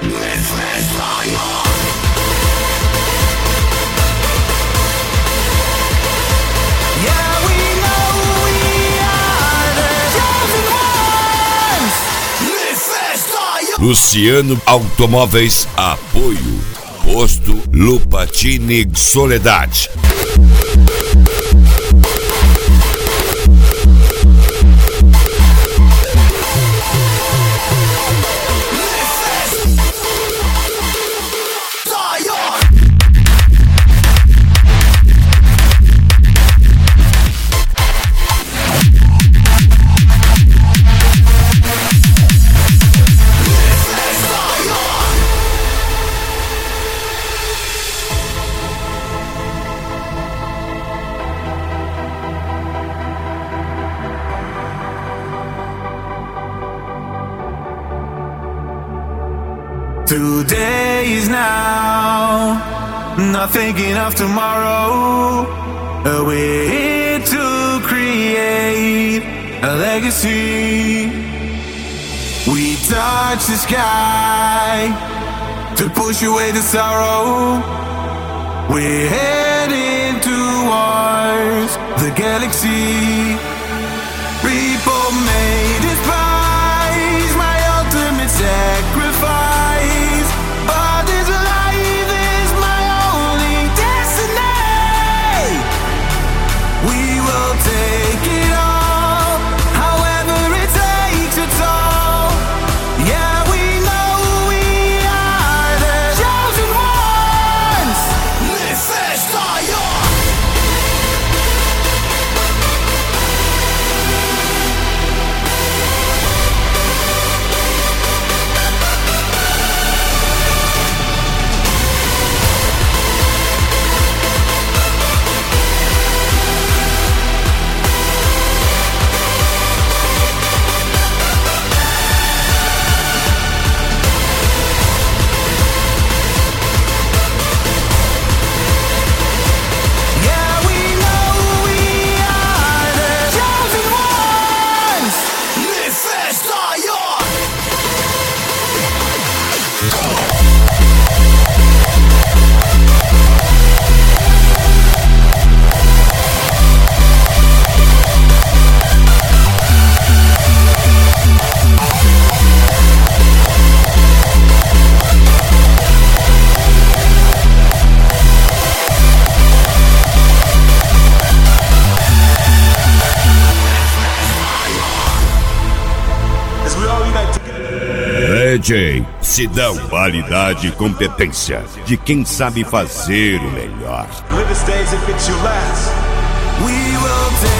Luciano Automóveis, apoio Posto Lupatini Soledade. Today is now, not thinking of tomorrow. We're here to create a legacy. We touch the sky to push away the sorrow. We're heading towards the galaxy. People may despise my ultimate sacrifice. DJ Sidão, qualidade e competência de quem sabe fazer o melhor. We will